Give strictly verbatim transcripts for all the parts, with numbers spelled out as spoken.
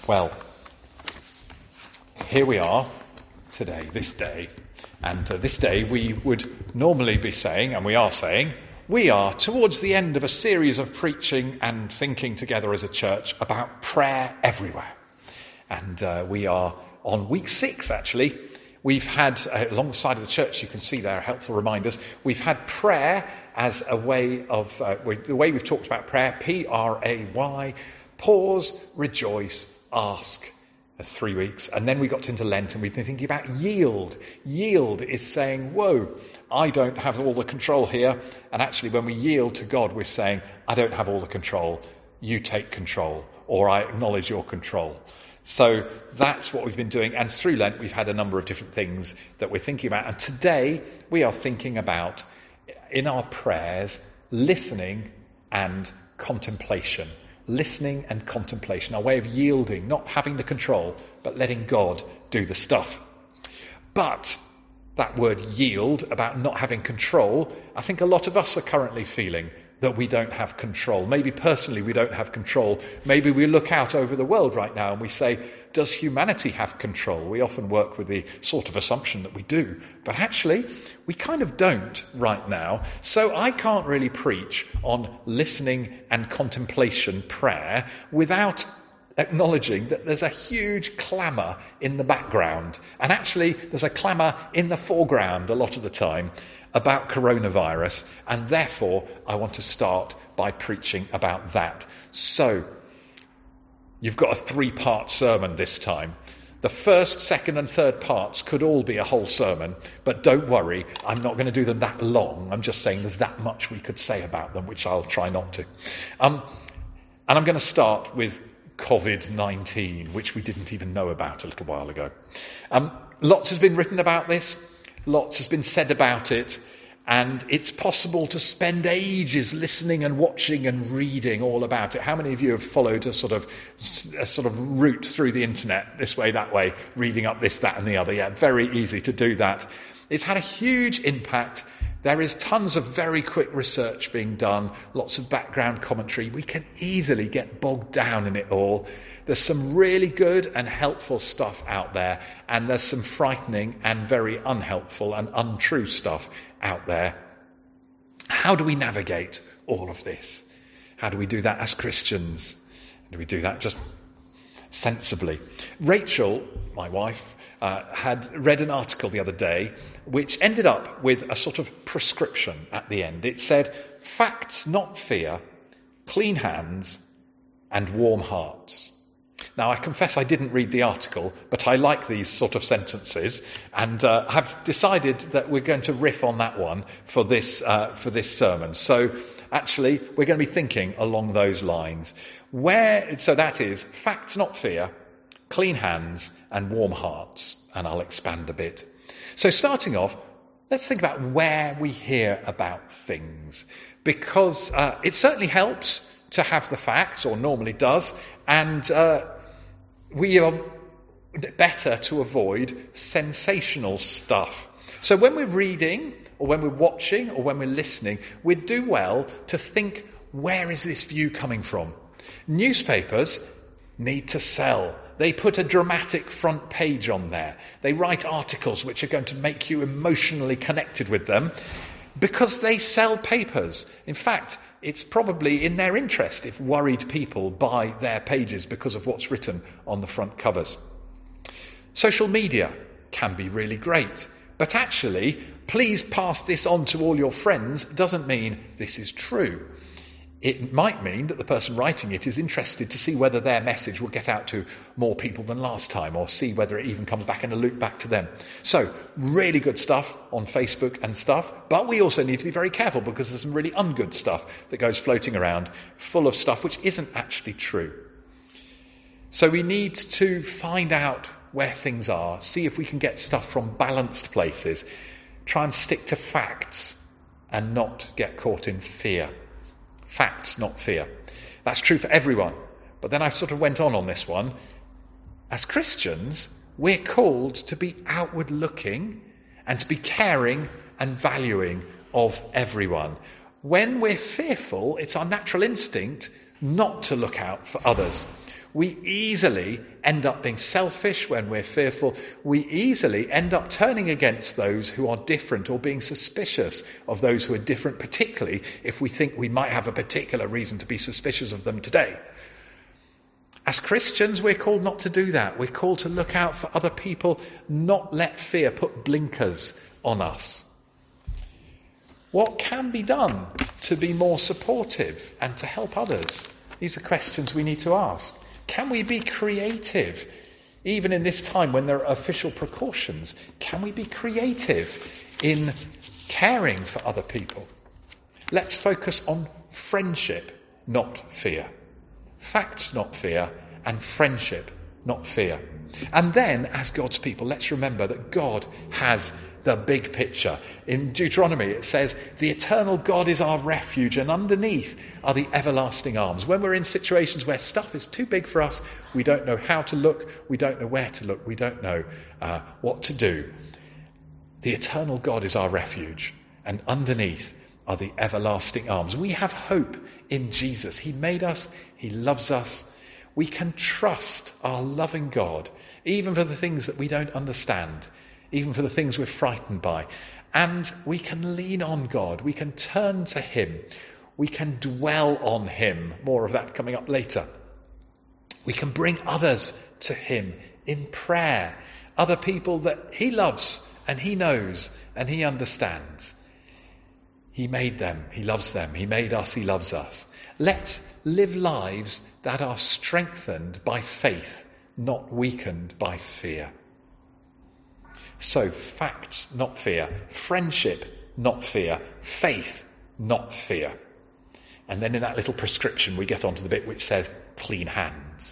Well, here we are today, this day, and uh, this day we would normally be saying, and we are saying, we are towards the end of a series of preaching and thinking together as a church about prayer everywhere. And uh, we are on week six, actually. We've had, uh, alongside of the church, you can see there helpful reminders, we've had prayer as a way of, uh, we, the way we've talked about prayer, P R A Y, pause, rejoice, ask. That's three weeks. And then we got into Lent and we've been thinking about yield. Yield is saying, whoa, I don't have all the control here. And actually, when we yield to God, we're saying, I don't have all the control. You take control, or I acknowledge your control. So that's what we've been doing. And through Lent, we've had a number of different things that we're thinking about. And today, we are thinking about, in our prayers, listening and contemplation. Listening and contemplation, our way of yielding, not having the control, but letting God do the stuff. But that word yield, about not having control, I think a lot of us are currently feeling that we don't have control. Maybe personally we don't have control. Maybe we look out over the world right now and we say, does humanity have control? We often work with the sort of assumption that we do. But actually, we kind of don't right now. So I can't really preach on listening and contemplation prayer without acknowledging that there's a huge clamour in the background. And actually, there's a clamour in the foreground a lot of the time about coronavirus, and therefore I want to start by preaching about that. So, you've got a three-part sermon this time. The first, second and third parts could all be a whole sermon, but don't worry, I'm not going to do them that long. I'm just saying there's that much we could say about them, which I'll try not to. Um, and I'm going to start with covid nineteen, which we didn't even know about a little while ago. Um, lots has been written about this. Lots has been said about it, and it's possible to spend ages listening and watching and reading all about it. How many of you have followed a sort of a sort of route through the internet, this way, that way, reading up this, that and the other? Yeah, very easy to do that. It's had a huge impact. There is tons of very quick research being done, lots of background commentary. We can easily get bogged down in it all. There's some really good and helpful stuff out there, and there's some frightening and very unhelpful and untrue stuff out there. How do we navigate all of this? How do we do that as Christians? Do we do that just sensibly? Rachel, my wife, uh, had read an article the other day which ended up with a sort of prescription at the end. It said, facts, not fear, clean hands, and warm hearts. Now, I confess I didn't read the article, but I like these sort of sentences, and uh, have decided that we're going to riff on that one for this uh, for this sermon. So, actually, we're going to be thinking along those lines. Where, so that is facts, not fear, clean hands, and warm hearts. And I'll expand a bit. So, starting off, let's think about where we hear about things, because uh, it certainly helps to have the facts, or normally does, and uh, we are better to avoid sensational stuff. So when we're reading, or when we're watching, or when we're listening, we'd do well to think, where is this view coming from? Newspapers need to sell. They put a dramatic front page on there. They write articles which are going to make you emotionally connected with them, because they sell papers. In fact, it's probably in their interest if worried people buy their pages because of what's written on the front covers. Social media can be really great, but actually, please pass this on to all your friends doesn't mean this is true. It might mean that the person writing it is interested to see whether their message will get out to more people than last time, or see whether it even comes back in a loop back to them. So, really good stuff on Facebook and stuff, but we also need to be very careful, because there's some really ungood stuff that goes floating around, full of stuff which isn't actually true. So we need to find out where things are, see if we can get stuff from balanced places, try and stick to facts and not get caught in fear. Facts, not fear. That's true for everyone. But then I sort of went on on this one. As Christians, we're called to be outward looking and to be caring and valuing of everyone. When we're fearful, it's our natural instinct not to look out for others. We easily end up being selfish when we're fearful. We easily end up turning against those who are different or being suspicious of those who are different, particularly if we think we might have a particular reason to be suspicious of them today. As Christians, we're called not to do that. We're called to look out for other people, not let fear put blinkers on us. What can be done to be more supportive and to help others? These are questions we need to ask. Can we be creative? Even in this time when there are official precautions, can we be creative in caring for other people? Let's focus on friendship, not fear. Facts, not fear, and friendship, not fear. And then, as God's people, let's remember that God has the big picture. In Deuteronomy, it says, the eternal God is our refuge, and underneath are the everlasting arms. When we're in situations where stuff is too big for us, we don't know how to look, we don't know where to look, we don't know uh, what to do. The eternal God is our refuge, and underneath are the everlasting arms. We have hope in Jesus. He made us, he loves us. We can trust our loving God, even for the things that we don't understand, even for the things we're frightened by. And we can lean on God. We can turn to him. We can dwell on him. More of that coming up later. We can bring others to him in prayer. Other people that he loves and he knows and he understands. He made them. He loves them. He made us. He loves us. Let's live lives that are strengthened by faith, not weakened by fear. So, facts, not fear. Friendship, not fear. Faith, not fear. And then in that little prescription, we get onto the bit which says clean hands.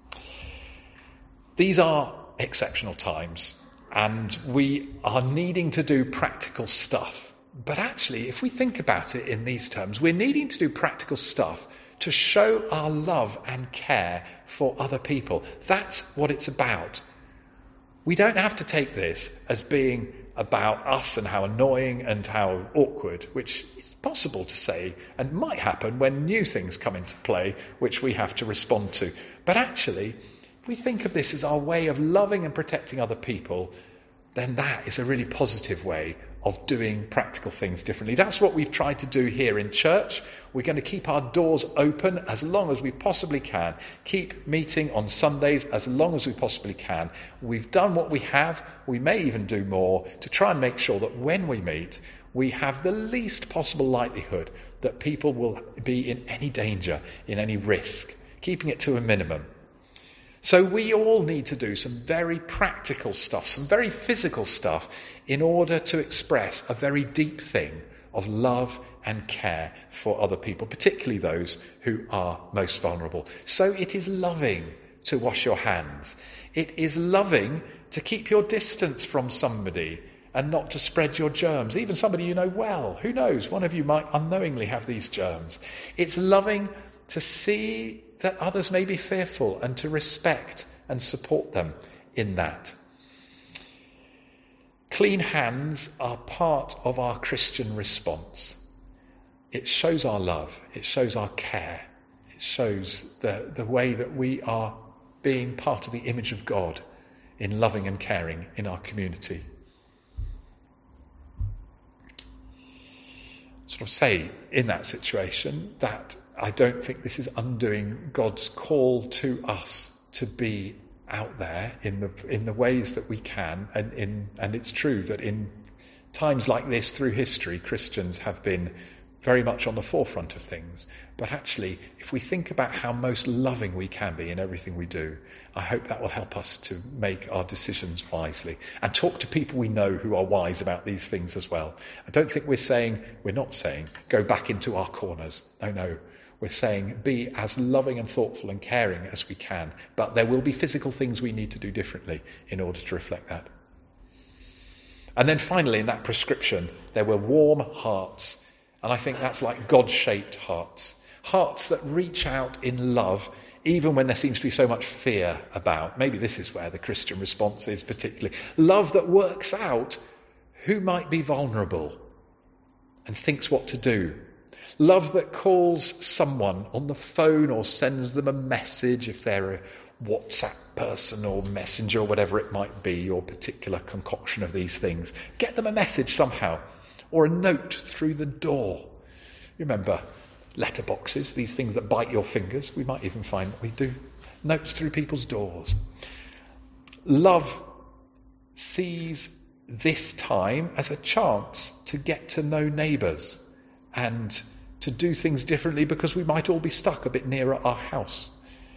These are exceptional times, and we are needing to do practical stuff. But actually, if we think about it in these terms, we're needing to do practical stuff to show our love and care for other people. That's what it's about. We don't have to take this as being about us and how annoying and how awkward, which is possible to say and might happen when new things come into play, which we have to respond to. But actually, if we think of this as our way of loving and protecting other people, then that is a really positive way of doing practical things differently. That's what we've tried to do here in church. We're going to keep our doors open as long as we possibly can. Keep meeting on Sundays as long as we possibly can. We've done what we have. We may even do more to try and make sure that when we meet, we have the least possible likelihood that people will be in any danger, in any risk, keeping it to a minimum. So we all need to do some very practical stuff, some very physical stuff, in order to express a very deep thing of love and care for other people, particularly those who are most vulnerable. So it is loving to wash your hands. It is loving to keep your distance from somebody and not to spread your germs, even somebody you know well. Who knows? One of you might unknowingly have these germs. It's loving to see that others may be fearful and to respect and support them in that. Clean hands are part of our Christian response. It shows our love. It shows our care. It shows the, the way that we are being part of the image of God in loving and caring in our community. Sort of say in that situation that I don't think this is undoing God's call to us to be out there in the in the ways that we can, and in and it's true that in times like this through history, Christians have been very much on the forefront of things. But actually, if we think about how most loving we can be in everything we do, I hope that will help us to make our decisions wisely and talk to people we know who are wise about these things as well. I don't think we're saying, we're not saying, go back into our corners. No, no. We're saying be as loving and thoughtful and caring as we can. But there will be physical things we need to do differently in order to reflect that. And then finally, in that prescription, there were warm hearts. And I think that's like God-shaped hearts. Hearts that reach out in love, even when there seems to be so much fear about. Maybe this is where the Christian response is particularly. Love that works out who might be vulnerable and thinks what to do. Love that calls someone on the phone or sends them a message if they're a WhatsApp person or Messenger or whatever it might be, your particular concoction of these things. Get them a message somehow, or a note through the door. You remember letterboxes, these things that bite your fingers? We might even find that we do notes through people's doors. Love sees this time as a chance to get to know neighbours and to do things differently because we might all be stuck a bit nearer our house.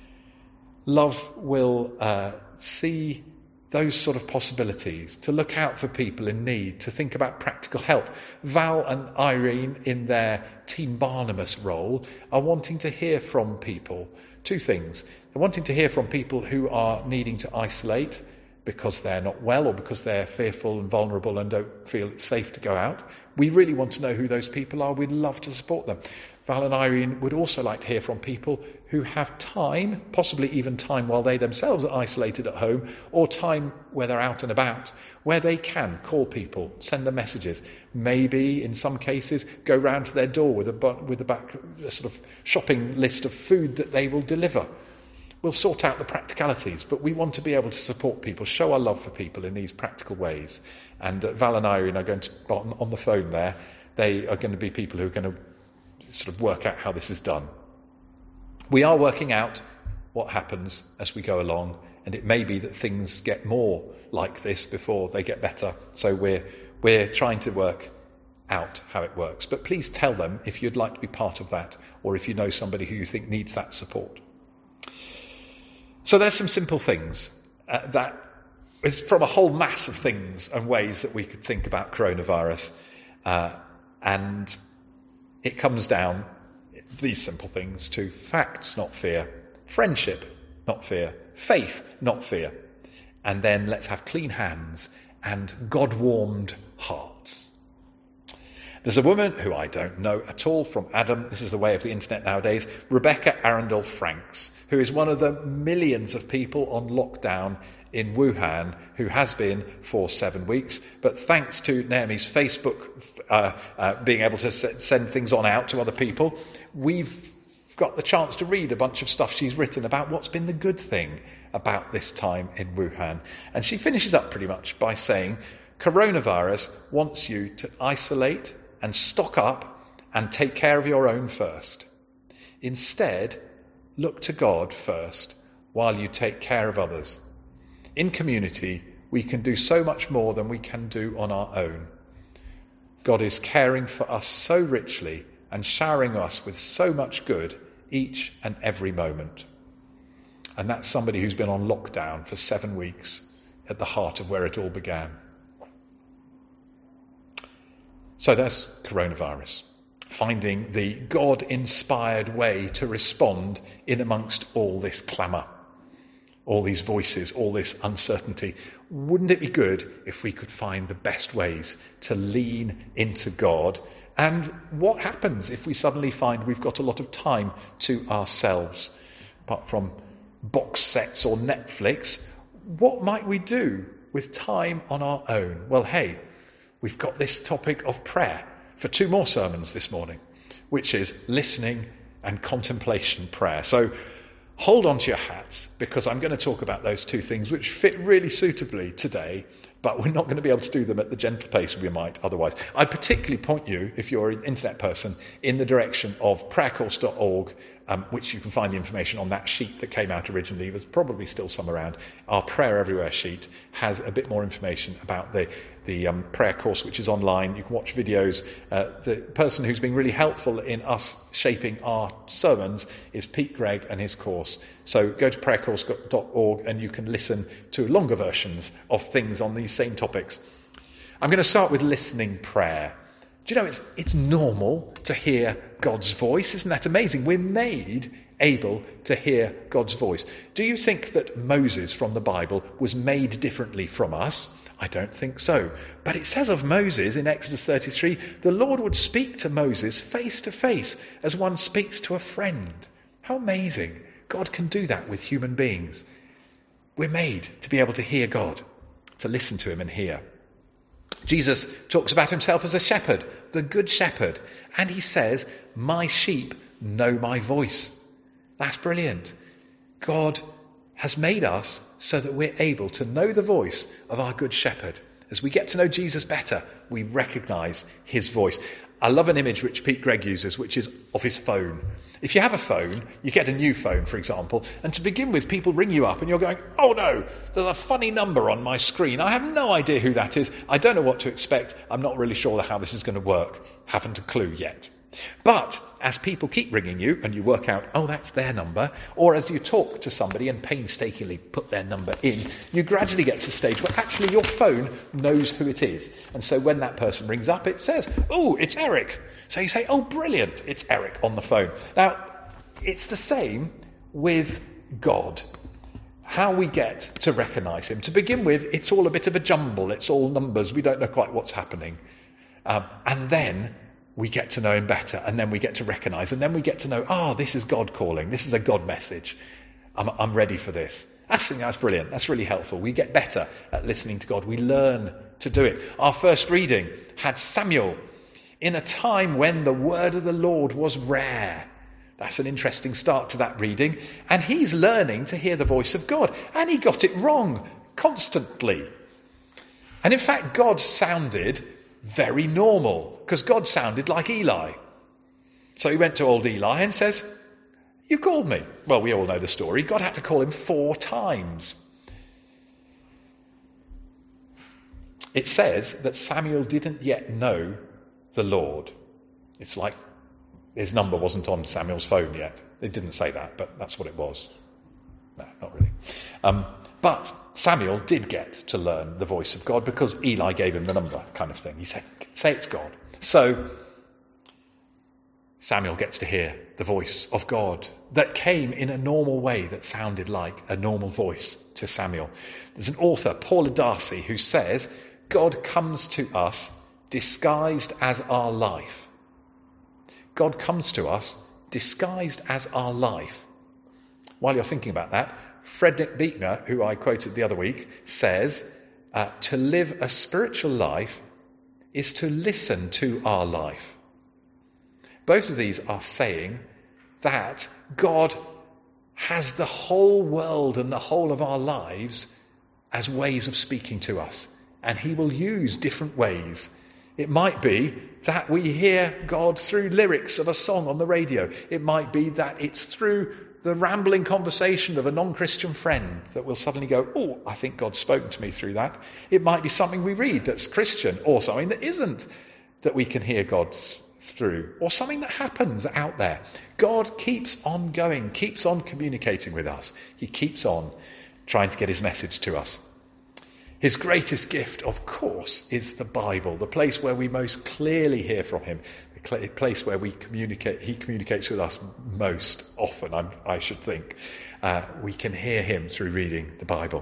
Love will uh, see those sort of possibilities, to look out for people in need, to think about practical help. Val and Irene, in their Team Barnabas role, are wanting to hear from people. Two things. They're wanting to hear from people who are needing to isolate because they're not well or because they're fearful and vulnerable and don't feel it's safe to go out. We really want to know who those people are. We'd love to support them. Val and Irene would also like to hear from people who have time, possibly even time while they themselves are isolated at home, or time where they're out and about, where they can call people, send them messages, maybe in some cases go round to their door with a with a back a sort of shopping list of food that they will deliver. We'll sort out the practicalities, but we want to be able to support people, show our love for people in these practical ways. And uh, Val and Irene are going to, on, on the phone there, they are going to be people who are going to sort of work out how this is done. We are working out what happens as we go along, and it may be that things get more like this before they get better. So we're we're trying to work out how it works. But please tell them if you'd like to be part of that, or if you know somebody who you think needs that support. So there's some simple things uh, that is from a whole mass of things and ways that we could think about coronavirus, uh, and it comes down, these simple things, to facts, not fear, friendship, not fear, faith, not fear, and then let's have clean hands and God-warmed hearts. There's a woman who I don't know at all from Adam, this is the way of the internet nowadays, Rebecca Arundel Franks, who is one of the millions of people on lockdown in Wuhan, who has been for seven weeks. But thanks to Naomi's Facebook uh, uh, being able to s- send things on out to other people, we've got the chance to read a bunch of stuff she's written about what's been the good thing about this time in Wuhan. And she finishes up pretty much by saying, coronavirus wants you to isolate and stock up and take care of your own first. Instead, look to God first while you take care of others. In community, we can do so much more than we can do on our own. God is caring for us so richly and showering us with so much good each and every moment. And that's somebody who's been on lockdown for seven weeks at the heart of where it all began. So that's coronavirus, finding the God-inspired way to respond in amongst all this clamour, all these voices, all this uncertainty. Wouldn't it be good if we could find the best ways to lean into God? And what happens if we suddenly find we've got a lot of time to ourselves? Apart from box sets or Netflix, what might we do with time on our own? Well, hey, we've got this topic of prayer for two more sermons this morning, which is listening and contemplation prayer. So hold on to your hats, because I'm going to talk about those two things which fit really suitably today, but we're not going to be able to do them at the gentle pace we might otherwise. I particularly point you, if you're an internet person, in the direction of prayer course dot org, um, which you can find the information on that sheet that came out originally. There's probably still some around. Our Prayer Everywhere sheet has a bit more information about the the um, prayer course, which is online. You can watch videos. Uh, the person who's been really helpful in us shaping our sermons is Pete Gregg and his course. So go to prayer course dot org and you can listen to longer versions of things on these same topics. I'm going to start with listening prayer. Do you know, it's it's normal to hear God's voice. Isn't that amazing? We're made able to hear God's voice. Do you think that Moses from the Bible was made differently from us? I don't think so. But it says of Moses in Exodus thirty-three, the Lord would speak to Moses face to face as one speaks to a friend. How amazing. God can do that with human beings. We're made to be able to hear God, to listen to him and hear. Jesus talks about himself as a shepherd, the good shepherd. And he says, my sheep know my voice. That's brilliant. God has made us so that we're able to know the voice of our good shepherd. As we get to know Jesus better, we recognise his voice. I love an image which Pete Greig uses, which is of his phone. If you have a phone, you get a new phone, for example, and to begin with, people ring you up and you're going, oh no, there's a funny number on my screen. I have no idea who that is. I don't know what to expect. I'm not really sure how this is going to work. Haven't a clue yet. But as people keep ringing you and you work out, oh, that's their number, or as you talk to somebody and painstakingly put their number in, you gradually get to the stage where actually your phone knows who it is. And so when that person rings up, it says, oh, it's Eric. So you say, oh, brilliant, it's Eric on the phone. Now, it's the same with God. How we get to recognise him. To begin with, it's all a bit of a jumble. It's all numbers. We don't know quite what's happening. Um, and then we get to know him better, and then we get to recognise, and then we get to know, oh, this is God calling. This is a God message. I'm, I'm ready for this. I think that's brilliant. That's really helpful. We get better at listening to God. We learn to do it. Our first reading had Samuel in a time when the word of the Lord was rare. That's an interesting start to that reading. And he's learning to hear the voice of God. And he got it wrong constantly. And in fact, God sounded very normal, because God sounded like Eli. So he went to old Eli and says, you called me. Well, we all know the story. God had to call him four times. It says that Samuel didn't yet know the Lord. It's like his number wasn't on Samuel's phone yet. It didn't say that, but that's what it was. No, not really. Um, but Samuel did get to learn the voice of God because Eli gave him the number, kind of thing. He said, say it's God. So Samuel gets to hear the voice of God that came in a normal way that sounded like a normal voice to Samuel. There's an author, Paula Darcy, who says, God comes to us disguised as our life. God comes to us disguised as our life. While you're thinking about that, Frederick Buechner, who I quoted the other week, says, uh, to live a spiritual life is to listen to our life. Both of these are saying that God has the whole world and the whole of our lives as ways of speaking to us. And he will use different ways. It might be that we hear God through lyrics of a song on the radio. It might be that it's through the rambling conversation of a non-Christian friend that will suddenly go, oh, I think God's spoken to me through that. It might be something we read that's Christian, or something that isn't, that we can hear God through, or something that happens out there. God keeps on going, keeps on communicating with us. He keeps on trying to get his message to us. His greatest gift, of course, is the Bible, the place where we most clearly hear from him, the place where we communicate. He communicates with us most often, I'm, I should think. Uh, we can hear him through reading the Bible.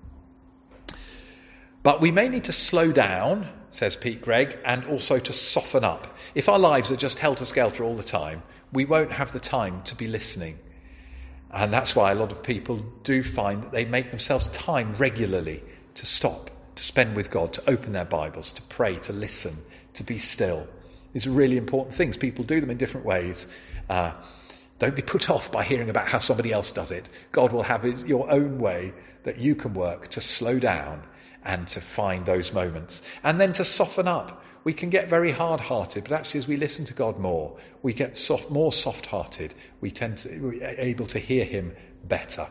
But we may need to slow down, says Pete Greig, and also to soften up. If our lives are just helter-skelter all the time, we won't have the time to be listening. And that's why a lot of people do find that they make themselves time regularly to stop, to spend with God, to open their Bibles, to pray, to listen, to be still. These are really important things. People do them in different ways. Uh, don't be put off by hearing about how somebody else does it. God will have his, your own way that you can work to slow down and to find those moments. And then to soften up. We can get very hard-hearted, but actually as we listen to God more, we get soft, more soft-hearted. We tend to we're able to hear him better.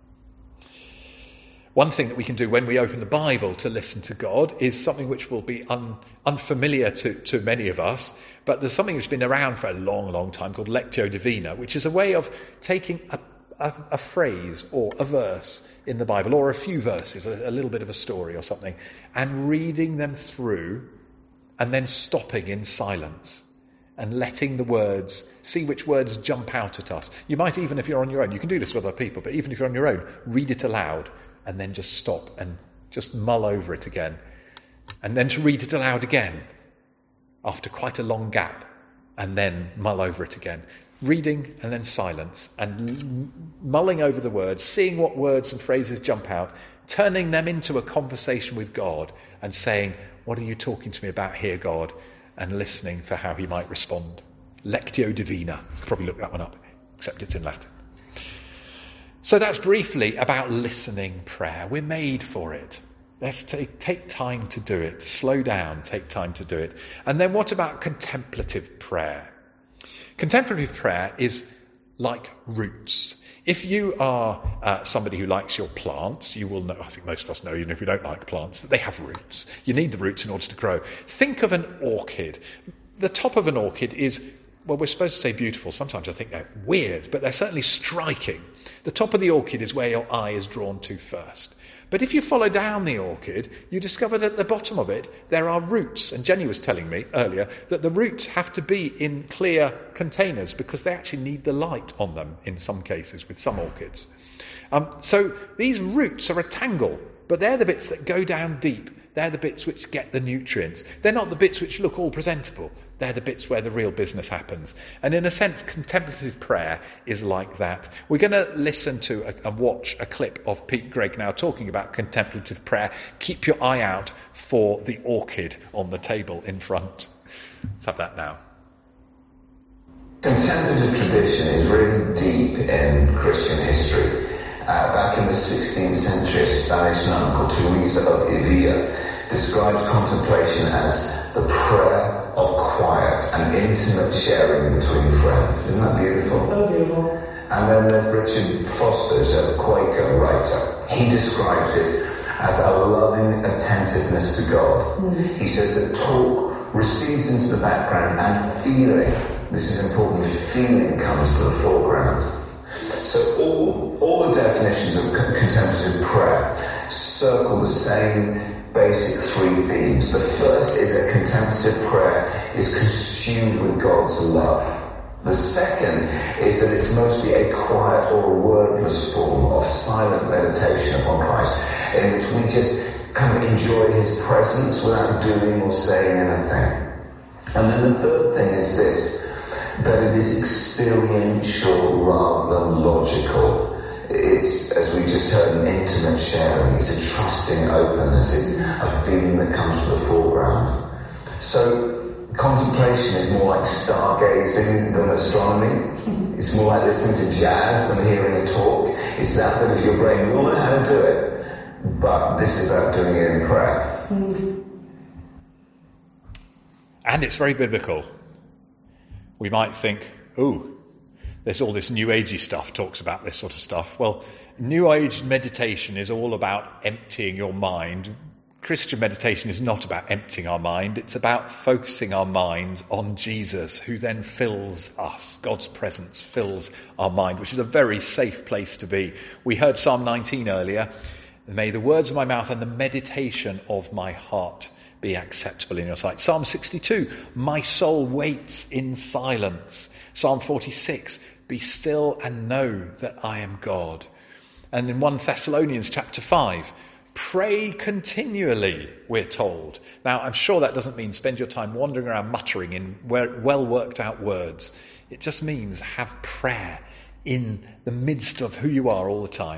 One thing that we can do when we open the Bible to listen to God is something which will be un, unfamiliar to, to many of us, but there's something which has been around for a long, long time called Lectio Divina, which is a way of taking a, a, a phrase or a verse in the Bible, or a few verses, a, a little bit of a story or something, and reading them through and then stopping in silence and letting the words, see which words jump out at us. You might even, if you're on your own, you can do this with other people, but even if you're on your own, read it aloud and then just stop and just mull over it again. And then to read it aloud again after quite a long gap and then mull over it again. Reading and then silence and mulling over the words, seeing what words and phrases jump out, turning them into a conversation with God and saying, What are you talking to me about here, God? And listening for how he might respond. Lectio Divina. You could probably look that one up, except it's in Latin. So that's briefly about listening prayer. We're made for it. Let's take, take time to do it. Slow down, take time to do it. And then what about contemplative prayer? Contemplative prayer is like roots. If you are uh, somebody who likes your plants, you will know, I think most of us know, even if we don't like plants, that they have roots. You need the roots in order to grow. Think of an orchid. The top of an orchid is, well, we're supposed to say beautiful. Sometimes I think they're weird, but they're certainly striking. The top of the orchid is where your eye is drawn to first. But if you follow down the orchid, you discover that at the bottom of it, there are roots. And Jenny was telling me earlier that the roots have to be in clear containers because they actually need the light on them in some cases with some orchids. Um, so these roots are a tangle, but they're the bits that go down deep. They're the bits which get the nutrients. They're not the bits which look all presentable. They're the bits where the real business happens. And in a sense, contemplative prayer is like that. We're going to listen to a, and watch a clip of Pete Greig now talking about contemplative prayer. Keep your eye out for the orchid on the table in front. Let's have that now. Contemplative tradition is really deep in Christian history. Uh, back in the sixteenth century, a Spanish nun called Teresa of Avila described contemplation as the prayer of quiet and intimate sharing between friends. Isn't that beautiful? So beautiful. And then there's Richard Foster, who's a Quaker writer. He describes it as a loving attentiveness to God. Mm. He says that talk recedes into the background and feeling, this is important, feeling comes to the foreground. So all, all the definitions of contemplative prayer circle the same basic three themes. The first is that contemplative prayer is consumed with God's love. The second is that it's mostly a quiet or wordless form of silent meditation upon Christ, in which we just kind of enjoy his presence without doing or saying anything. And then the third thing is this, that it is experiential rather than logical. It's, as we just heard, an intimate sharing. It's a trusting openness. It's a feeling that comes to the foreground. So contemplation is more like stargazing than astronomy. It's more like listening to jazz than hearing a talk. It's that bit of your brain. We all know how to do it, but this is about doing it in prayer. And it's very biblical. We might think, oh, there's all this New Agey stuff, talks about this sort of stuff. Well, New Age meditation is all about emptying your mind. Christian meditation is not about emptying our mind. It's about focusing our mind on Jesus, who then fills us. God's presence fills our mind, which is a very safe place to be. We heard Psalm nineteen earlier. May the words of my mouth and the meditation of my heart be acceptable in your sight. Psalm sixty-two, my soul waits in silence. Psalm forty-six, be still and know that I am God. And in First Thessalonians chapter five, pray continually, we're told. Now, I'm sure that doesn't mean spend your time wandering around muttering in well worked out words. It just means have prayer in the midst of who you are all the time.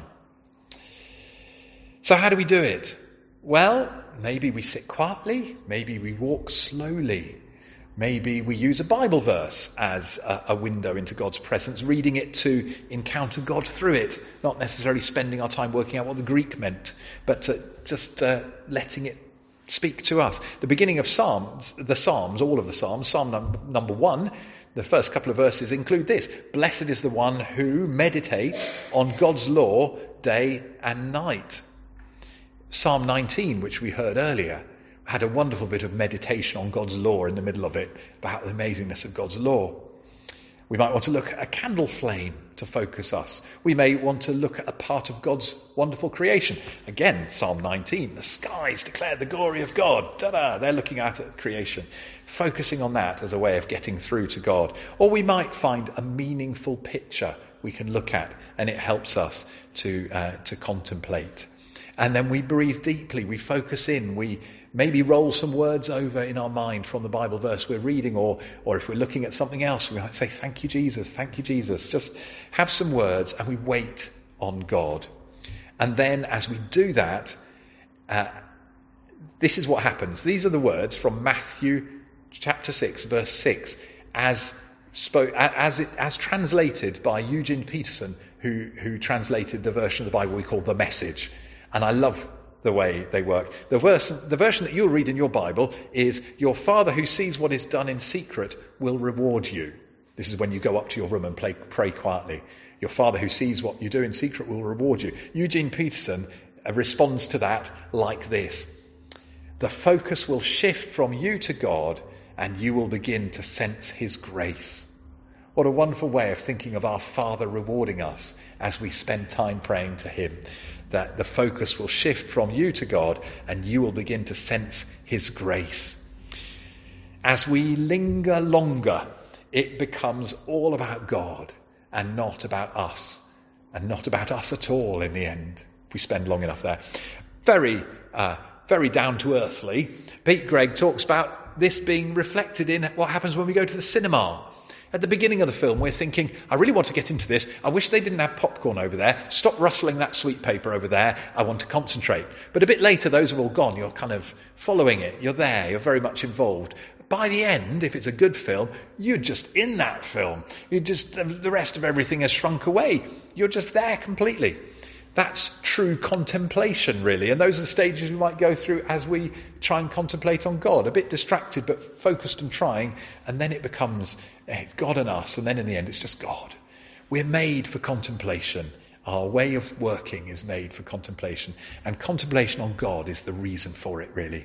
So how do we do it? Well, maybe we sit quietly, maybe we walk slowly, maybe we use a Bible verse as a, a window into God's presence, reading it to encounter God through it, not necessarily spending our time working out what the Greek meant, but uh, just uh, letting it speak to us. The beginning of Psalms, the Psalms, all of the Psalms, Psalm num- number one, the first couple of verses include this: blessed is the one who meditates on God's law day and night. Psalm nineteen, which we heard earlier, had a wonderful bit of meditation on God's law in the middle of it, about the amazingness of God's law. We might want to look at a candle flame to focus us. We may want to look at a part of God's wonderful creation. Again, Psalm nineteen, the skies declare the glory of God. Ta-da! They're looking out at creation, focusing on that as a way of getting through to God. Or we might find a meaningful picture we can look at, and it helps us to uh, to contemplate. And then we breathe deeply, we focus in, we maybe roll some words over in our mind from the Bible verse we're reading, or or if we're looking at something else, we might say, thank you, Jesus, thank you, Jesus. Just have some words and we wait on God. And then as we do that, uh, this is what happens. These are the words from Matthew chapter six, verse six, as spoke, as it, as translated by Eugene Peterson, who, who translated the version of the Bible we call the Message. And I love the way they work. The verse, the version that you'll read in your Bible is, "Your Father who sees what is done in secret will reward you." This is when you go up to your room and play, pray quietly. Your Father who sees what you do in secret will reward you. Eugene Peterson responds to that like this: "The focus will shift from you to God, and you will begin to sense his grace." What a wonderful way of thinking of our Father rewarding us as we spend time praying to him. That the focus will shift from you to God, and you will begin to sense his grace. As we linger longer, it becomes all about God and not about us, and not about us at all in the end, if we spend long enough there. Very, uh, very down-to-earthly, Pete Greig talks about this being reflected in what happens when we go to the cinema. At the beginning of the film, we're thinking, I really want to get into this. I wish they didn't have popcorn over there. Stop rustling that sweet paper over there. I want to concentrate. But a bit later, those are all gone. You're kind of following it. You're there. You're very much involved. By the end, if it's a good film, you're just in that film. You just, the rest of everything has shrunk away. You're just there completely. That's true contemplation, really. And those are the stages we might go through as we try and contemplate on God. A bit distracted, but focused and trying. And then it becomes, it's God and us. And then in the end, it's just God. We're made for contemplation. Our way of working is made for contemplation. And contemplation on God is the reason for it, really.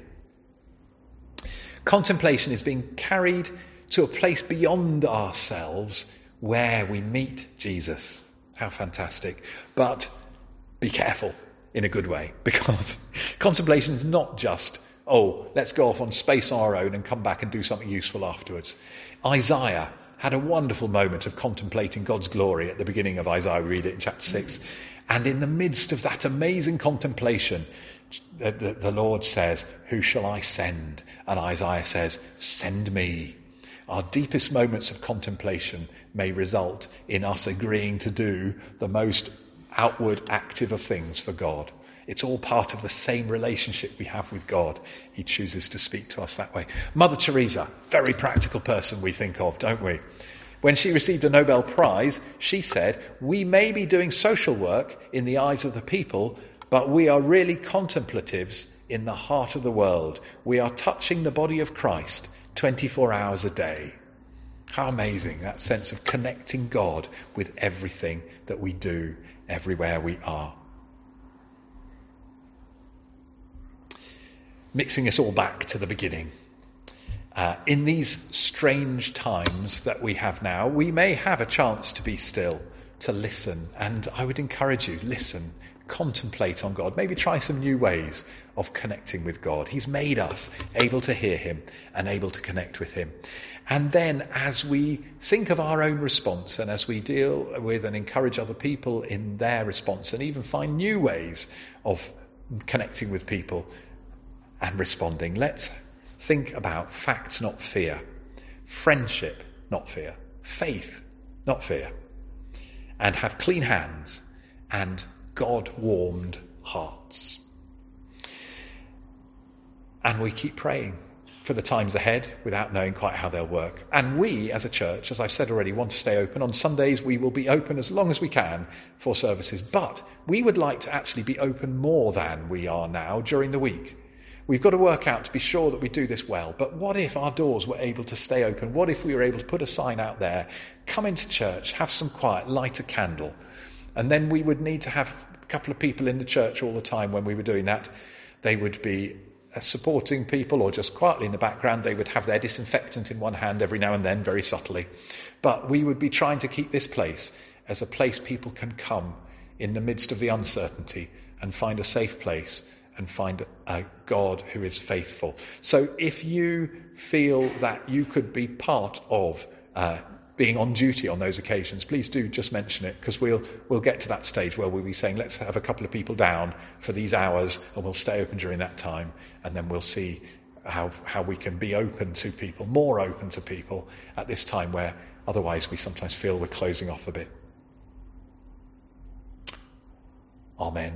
Contemplation is being carried to a place beyond ourselves where we meet Jesus. How fantastic. But be careful in a good way, because contemplation is not just, oh, let's go off on space on our own and come back and do something useful afterwards. Isaiah had a wonderful moment of contemplating God's glory at the beginning of Isaiah. We read it in chapter six. And in the midst of that amazing contemplation, the, the, the Lord says, "Who shall I send?" And Isaiah says, "Send me." Our deepest moments of contemplation may result in us agreeing to do the most outward active of things for God. It's all part of the same relationship we have with God. He chooses to speak to us that way. Mother Teresa, very practical person we think of, don't we? When she received a Nobel Prize, she said, "We may be doing social work in the eyes of the people, but we are really contemplatives in the heart of the world. We are touching the body of Christ twenty-four hours a day." How amazing, that sense of connecting God with everything that we do, everywhere we are. Mixing us all back to the beginning. Uh, in these strange times that we have now, we may have a chance to be still, to listen. And I would encourage you, listen, contemplate on God. Maybe try some new ways of connecting with God. He's made us able to hear him and able to connect with him. And then as we think of our own response, and as we deal with and encourage other people in their response, and even find new ways of connecting with people and responding, let's think about facts, not fear. Friendship, not fear. Faith, not fear. And have clean hands and God-warmed hearts. And we keep praying for the times ahead without knowing quite how they'll work. And we, as a church, as I've said already, want to stay open. On Sundays, we will be open as long as we can for services. But we would like to actually be open more than we are now during the week. We've got to work out to be sure that we do this well. But what if our doors were able to stay open? What if we were able to put a sign out there, come into church, have some quiet, light a candle? And then we would need to have a couple of people in the church all the time when we were doing that. They would be supporting people, or just quietly in the background. They would have their disinfectant in one hand every now and then, very subtly. But we would be trying to keep this place as a place people can come in the midst of the uncertainty and find a safe place and find a God who is faithful. So if you feel that you could be part of uh, being on duty on those occasions, please do just mention it, because we'll we'll get to that stage where we'll be saying, let's have a couple of people down for these hours, and we'll stay open during that time, and then we'll see how how we can be open to people, more open to people at this time where otherwise we sometimes feel we're closing off a bit. Amen.